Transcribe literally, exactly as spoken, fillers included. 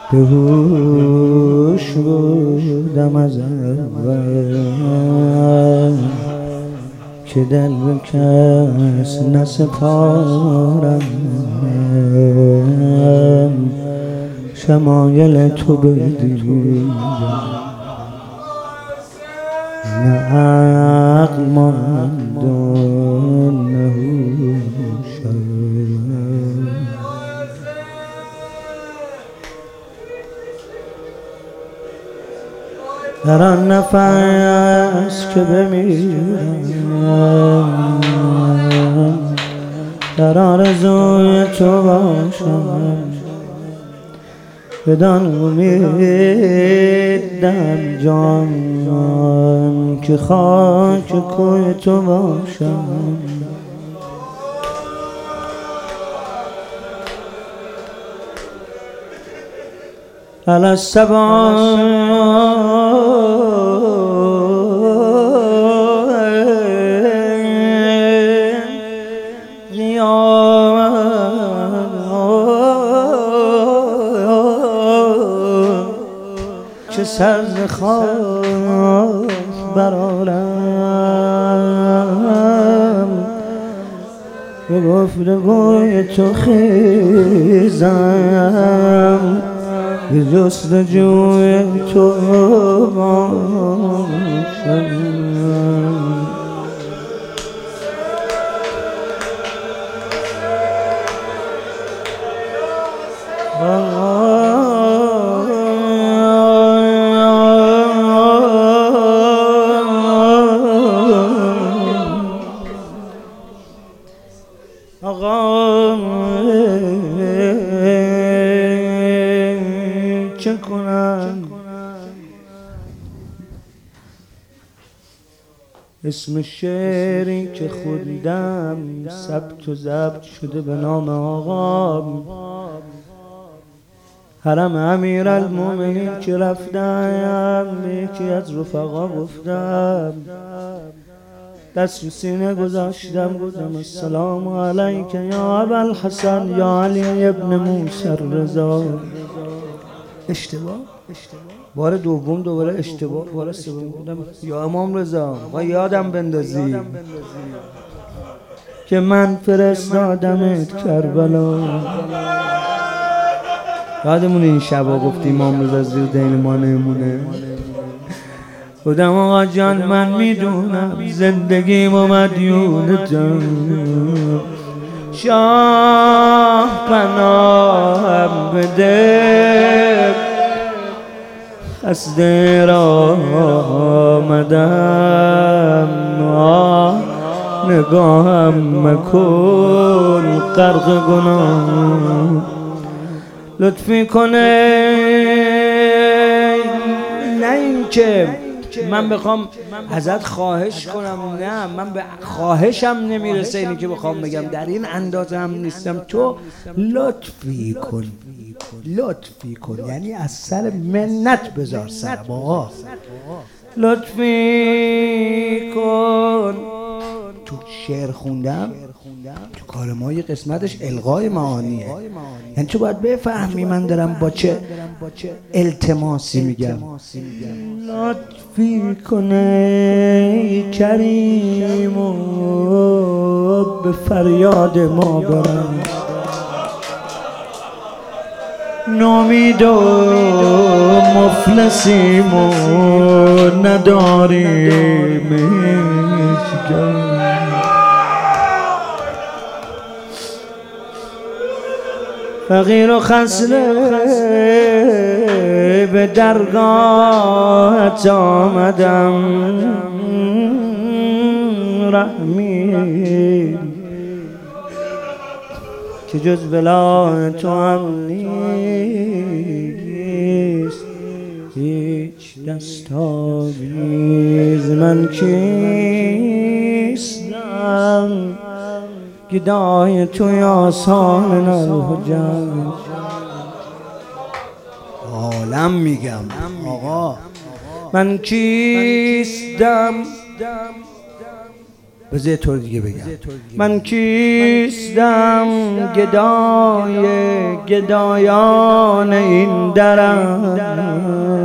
به هوش بودم از اول که دل به کس نسپارم، شمایل تو بدیدم نه عقل ماند و نه هوشم. در آن نفس که بمیرم در آرزوی تو باشم، بدان امید در جان که خاک کوی تو باشم. علی الصبا چه سر ز خاک برآرم، به گفتگوی تو خیزم، به جستجوی تو باشم. آقا چه کنم اسم شعری که خوندم ثبت و ضبط شده به نام آقا. حرم امیرالمومنین که رفتم به یکی از رفقا گفتم، دست رو سینه گذاشتم گفتم السلام علیک یا ابوالحسن یا علی ابن موسی الرضا. اشتباه بار دوم دوباره اشتباه، بار سوم گفتم یا امام رضا و یادم بندازی که من فرستادمت کربلا. یادمونه این شبا گفتی امام رضا زیر دین ما نمونه. بودم آقا جان من میدونم زندگیم و مدیونتم، شاه پناهم بده خسته را آمدم، نگاهم مکن غرق گناه، لطفی کنه نه این که من بخوام ازت خواهش کنم، نه من به خواهشم نمیرسه اینی که بخوام بگم در این اندازه هم نیستم، تو لطفی کن لطفی کن یعنی از سر منت بذار سرم آقا، لطفی کن. تو شعر خوندم تو کار ما یه قسمتش الغای معانیه، یعنی تو باید بفهمی من دارم با چه التماسی میگم. لطفی کنه کریم و به فریاد ما برم، نومید و مفلسیم و نداریم هیچ. فقیر و خسته به درگاهت آمدم، رحمی که جز بلا تو هم نیست، هیچ دستاویز من کیستم، گدای توی آسان الحجج. عالم میگم آقا من کیستم بذار طور دیگه بگم. من کیستم گدای گدایان این درم،